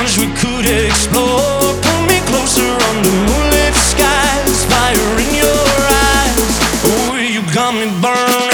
much we could explore. Pull me closer under moonlit skies. Fire in your eyes. Oh, you got me burning.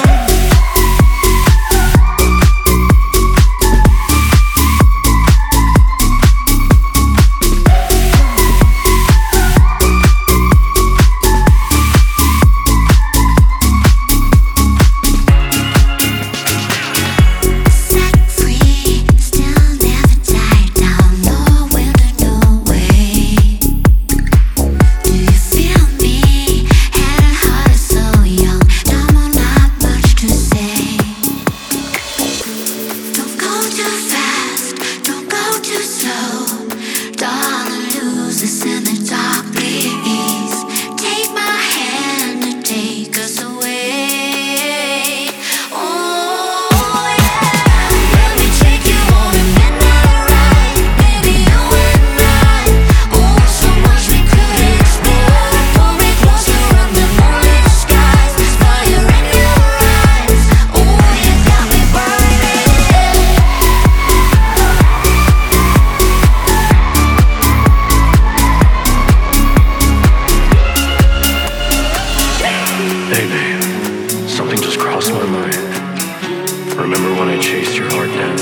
Something just crossed my mind. Remember when I chased your heart down?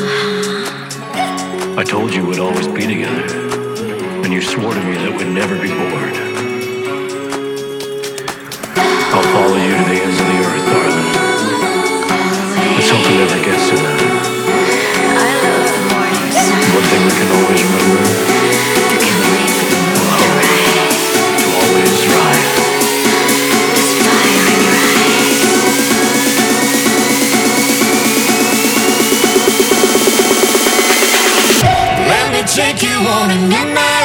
I told you we'd always be together, and you swore to me that we'd never be bored. I'll follow you to the ends of the earth, darling. Let's hope it never gets to that. I love the morning sun. One thing we can always remember: You can wait for the moon to rise. to always ride. There's fire in your eyes. Let me take you on a midnight